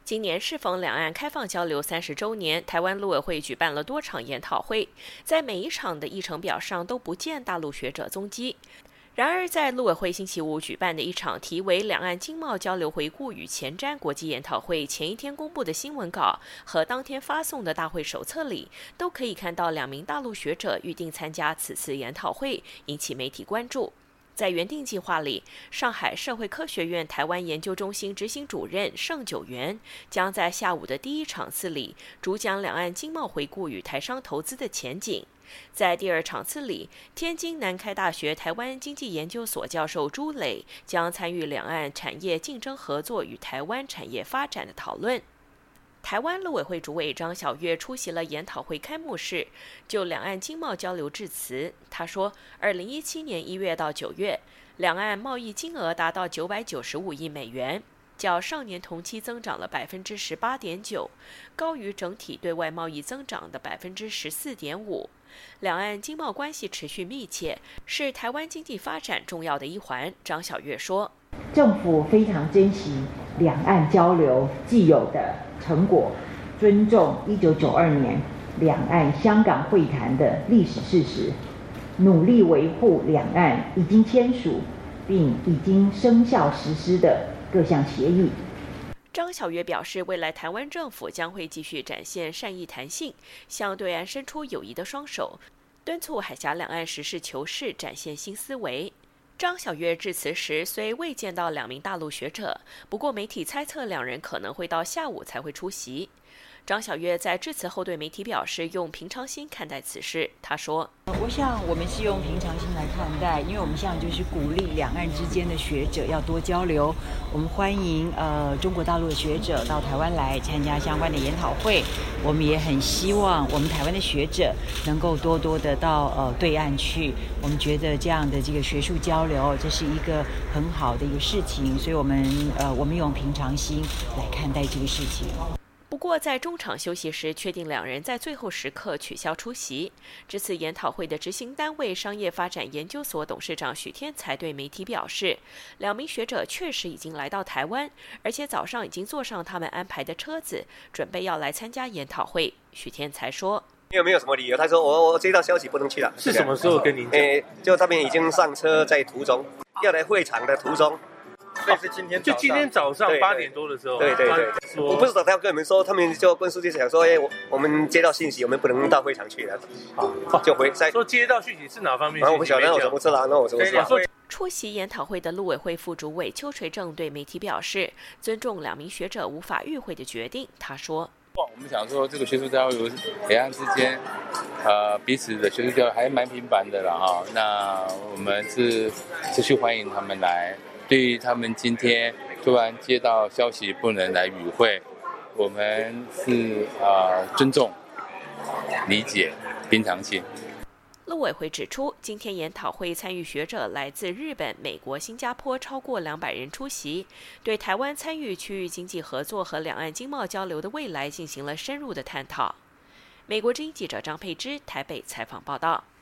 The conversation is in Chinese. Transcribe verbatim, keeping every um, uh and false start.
今年适逢两岸开放交流三十周年，台湾陆委会举办了多场研讨会，在每一场的议程表上都不见大陆学者踪迹。然而，在陆委会星期五举办的一场题为《两岸经贸交流回顾与前瞻》国际研讨会前一天公布的新闻稿和当天发送的大会手册里，都可以看到两名大陆学者预定参加此次研讨会，引起媒体关注。在原定计划里，上海社会科学院台湾研究中心执行主任盛九元将在下午的第一场次里主讲两岸经贸回顾与台商投资的前景。在第二场次里，天津南开大学台湾经济研究所教授朱磊将参与两岸产业竞争合作与台湾产业发展的讨论。台湾陆委会主委张晓月出席了研讨会开幕式，就两岸经贸交流致辞。他说，二零一七年一月到九月，两岸贸易金额达到九百九十五亿美元，较上年同期增长了百分之十八点九，高于整体对外贸易增长的百分之十四点五。两岸经贸关系持续密切，是台湾经济发展重要的一环。张晓月说， 政府非常珍惜两岸交流既有的成果，尊重一九九二年两岸香港会谈的历史事实，努力维护两岸已经签署并已经生效实施的各项协议。 张晓月表示，未来台湾政府将会继续展现善意弹性，向对岸伸出友谊的双手，敦促海峡两岸实事求是，展现新思维。张晓月致辞时虽未见到两名大陆学者，不过媒体猜测两人可能会到下午才会出席。张晓月在致辞后对媒体表示，用平常心看待此事。他说， 我想我们是用平常心来看待，因为我们现在就是鼓励两岸之间的学者要多交流。我们欢迎呃中国大陆的学者到台湾来参加相关的研讨会，我们也很希望我们台湾的学者能够多多的到呃对岸去。我们觉得这样的这个学术交流，这是一个很好的一个事情，所以我们呃我们用平常心来看待这个事情。 不过，在中场休息时，确定两人在最后时刻取消出席。这次研讨会的执行单位商业发展研究所董事长许天才对媒体表示，两名学者确实已经来到台湾，而且早上已经坐上他们安排的车子，准备要来参加研讨会。许天才说， 因为没有什么理由，他说我我接到消息不能去了。 是什么时候跟您讲？ 诶，就他们已经上车，在途中，要来会场的途中。 所以是今天，就今天早上八点多的时候， 对对对，对我不知道他要跟你们说，他们就跟书记讲说，哎，我我们接到信息，我们不能到会场去了，啊，就回在说接到讯息是哪方面？ 我不晓得，我怎么知道？那我怎么知道？ 出席研讨会的陆委会副主委邱垂正对媒体表示，尊重两名学者无法与会的决定。他说， 我们想说，这个学术交流两岸之间，呃，彼此的学术交流还蛮频繁的了哈。那我们是持续欢迎他们来。对于他们今天突然接到消息不能来与会，我们是呃尊重、理解、平常心。 陆委会指出，今天研讨会参与学者来自日本、美国、新加坡超过两百人出席，对台湾参与区域经济合作和两岸经贸交流的未来进行了深入的探讨。美国之音记者张佩芝台北采访报道。